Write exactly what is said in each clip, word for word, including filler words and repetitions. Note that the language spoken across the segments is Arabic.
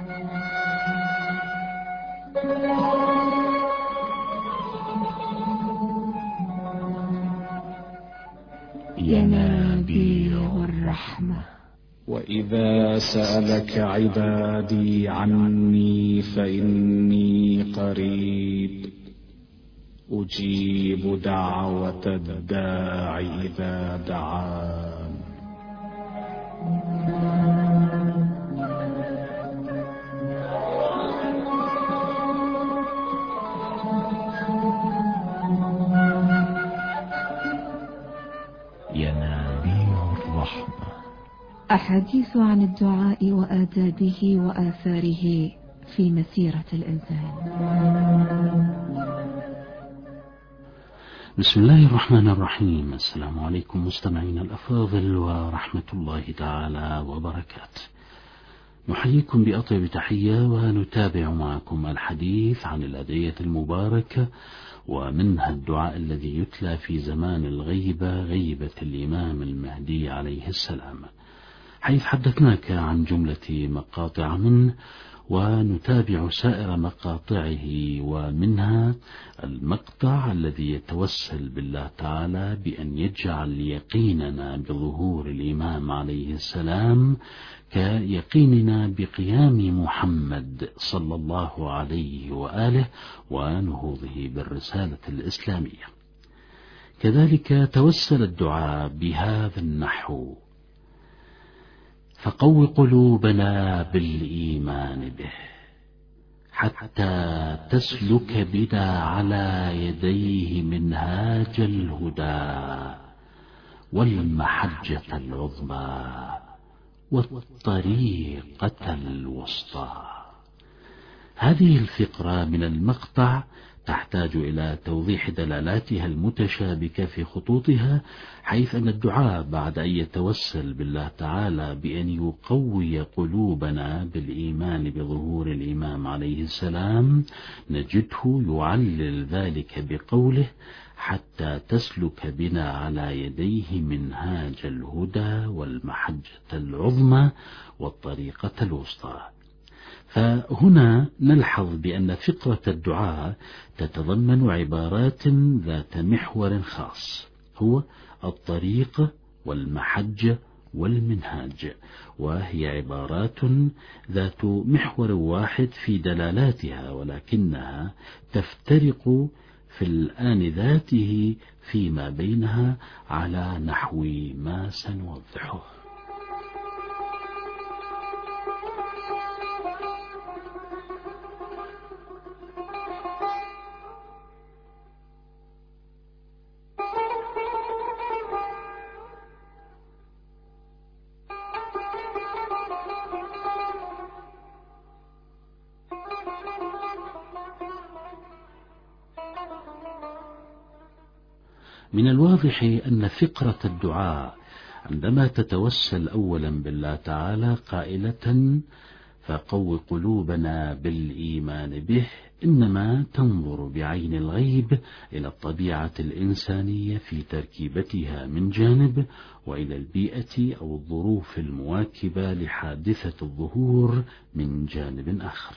ينابيع الرحمة. وإذا سألك عبادي عني فإني قريب أجيب دعوة الداع إذا دعان. ينابيع الرحمة. أحاديث عن الدعاء وآدابه وآثاره في مسيرة الإنسان. بسم الله الرحمن الرحيم. السلام عليكم مستمعين الأفاضل ورحمة الله تعالى وبركاته. نحييكم بأطيب تحية ونتابع معكم الحديث عن الأدعية المباركة ومنها الدعاء الذي يتلى في زمان الغيبة، غيبة الإمام المهدي عليه السلام، حيث حدثناك عن جملة مقاطع منه ونتابع سائر مقاطعه، ومنها المقطع الذي يتوسل بالله تعالى بأن يجعل يقيننا بظهور الإمام عليه السلام كيقيننا بقيام محمد صلى الله عليه وآله ونهوضه بالرسالة الإسلامية. كذلك توسل الدعاء بهذا النحو: فقو قلوبنا بالإيمان به حتى تسلك بنا على يديه منهاج الهدى والمحجة العظمى والطريقة الوسطى. هذه الفقرة من المقطع تحتاج إلى توضيح دلالاتها المتشابكة في خطوطها، حيث أن الدعاء بعد أن يتوسل بالله تعالى بأن يقوي قلوبنا بالإيمان بظهور الإمام عليه السلام نجده يعلل ذلك بقوله: حتى تسلك بنا على يديه منهاج الهدى والمحجة العظمى والطريقة الوسطى. فهنا نلحظ بأن فقرة الدعاء تتضمن عبارات ذات محور خاص، هو الطريق والمحجة والمنهاج، وهي عبارات ذات محور واحد في دلالاتها، ولكنها تفترق في الآن ذاته فيما بينها على نحو ما سنوضحه. من الواضح أن فقرة الدعاء عندما تتوسل أولا بالله تعالى قائلة فقو قلوبنا بالإيمان به، إنما تنظر بعين الغيب إلى الطبيعة الإنسانية في تركيبتها من جانب، وإلى البيئة أو الظروف المواكبة لحادثة الظهور من جانب آخر.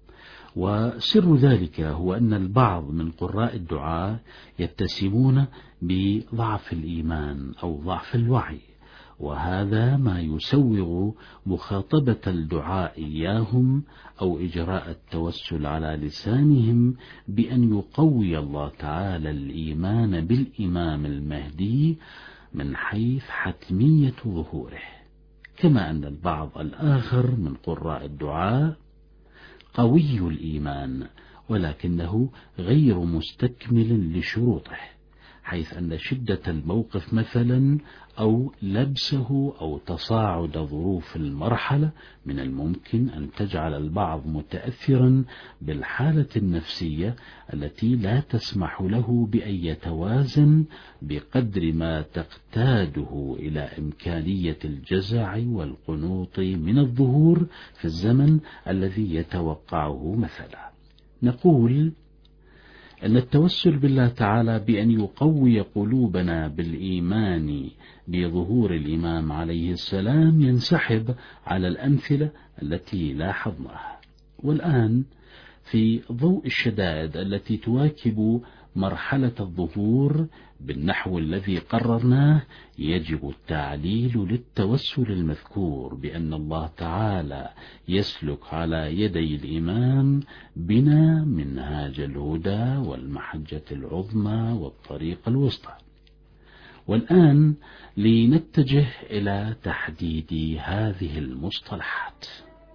وسر ذلك هو أن البعض من قراء الدعاء يتسمون بضعف الإيمان أو ضعف الوعي، وهذا ما يسوغ مخاطبة الدعاء إياهم أو إجراء التوسل على لسانهم بأن يقوي الله تعالى الإيمان بالإمام المهدي من حيث حتمية ظهوره، كما أن البعض الآخر من قراء الدعاء قوي الإيمان ولكنه غير مستكمل لشروطه، حيث أن شدة الموقف مثلا أو لبسه أو تصاعد ظروف المرحلة من الممكن أن تجعل البعض متأثرا بالحالة النفسية التي لا تسمح له بأن يتوازن بقدر ما تقتاده إلى إمكانية الجزع والقنوط من الظهور في الزمن الذي يتوقعه مثلا. نقول أن التوسل بالله تعالى بأن يقوي قلوبنا بالإيمان بظهور الإمام عليه السلام ينسحب على الأمثلة التي لاحظناها، والآن في ضوء الشدائد التي تواكب مرحلة الظهور بالنحو الذي قررناه، يجب التعليل للتوسل المذكور بأن الله تعالى يسلك على يدي الإمام بنا منهاج الهدى والمحجة العظمى والطريق الوسطى. والآن لنتجه إلى تحديد هذه المصطلحات.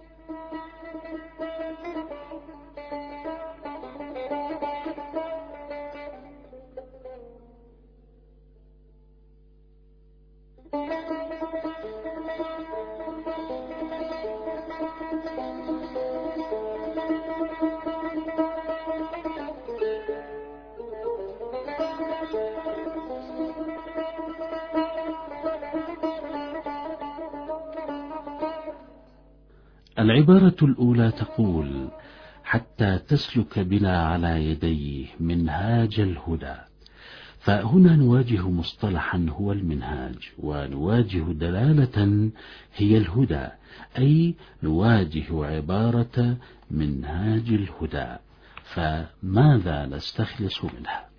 العبارة الأولى تقول: حتى تسلك بنا على يديه منهاج الهدى. فهنا نواجه مصطلحا هو المنهاج، ونواجه دلالة هي الهدى، أي نواجه عبارة منهاج الهدى. فماذا نستخلص منها؟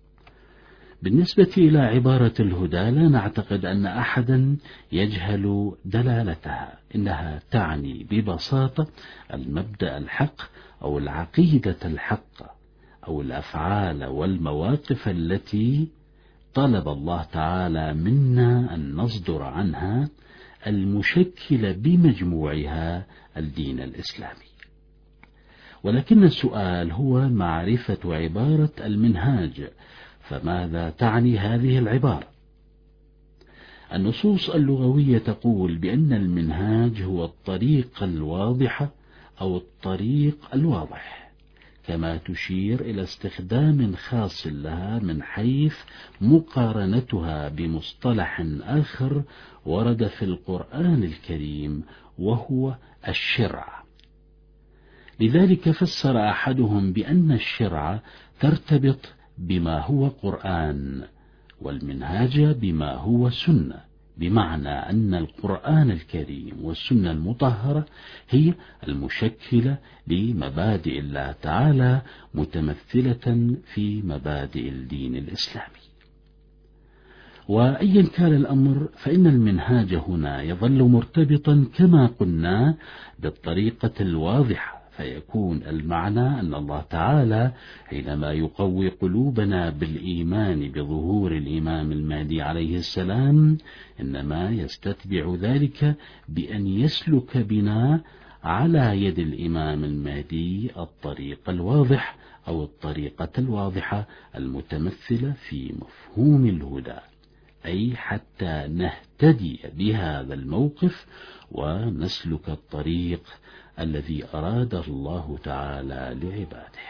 بالنسبة إلى عبارة الهدى لا نعتقد أن أحدا يجهل دلالتها، إنها تعني ببساطة المبدأ الحق أو العقيدة الحق أو الأفعال والمواقف التي طلب الله تعالى منا أن نصدر عنها، المشكلة بمجموعها الدين الإسلامي. ولكن السؤال هو معرفة عبارة المنهاج، فماذا تعني هذه العبارة؟ النصوص اللغوية تقول بأن المنهاج هو الطريق الواضحة أو الطريق الواضح، كما تشير إلى استخدام خاص لها من حيث مقارنتها بمصطلح آخر ورد في القرآن الكريم وهو الشرع. لذلك فسر أحدهم بأن الشرع ترتبط بما هو قرآن، والمنهاج بما هو سنة، بمعنى أن القرآن الكريم والسنة المطهرة هي المشكلة لمبادئ الله تعالى متمثلة في مبادئ الدين الإسلامي. وأيا كان الأمر فإن المنهاج هنا يظل مرتبطا كما قلنا بالطريقة الواضحة، فيكون المعنى أن الله تعالى حينما يقوي قلوبنا بالإيمان بظهور الإمام المهدي عليه السلام إنما يستتبع ذلك بأن يسلك بنا على يد الإمام المهدي الطريق الواضح أو الطريقة الواضحة المتمثلة في مفهوم الهدى، أي حتى نهتدي بهذا الموقف ونسلك الطريق الذي أراده الله تعالى لعباده.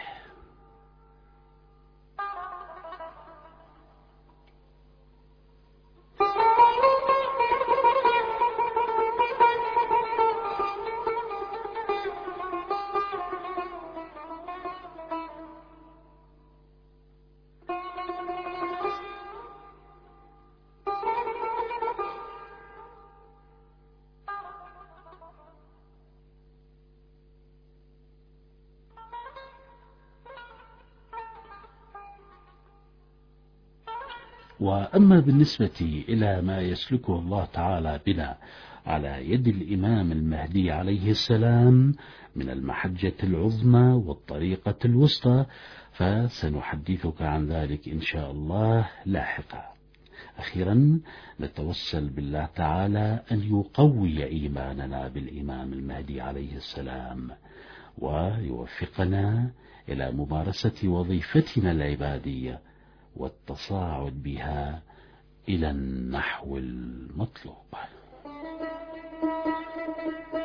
وأما بالنسبة إلى ما يسلكه الله تعالى بنا على يد الإمام المهدي عليه السلام من المحجة العظمى والطريقة الوسطى فسنحدثك عن ذلك إن شاء الله لاحقا. أخيرا نتوسل بالله تعالى أن يقوي إيماننا بالإمام المهدي عليه السلام ويوفقنا إلى ممارسة وظيفتنا العبادية والتصاعد بها إلى النحو المطلوب.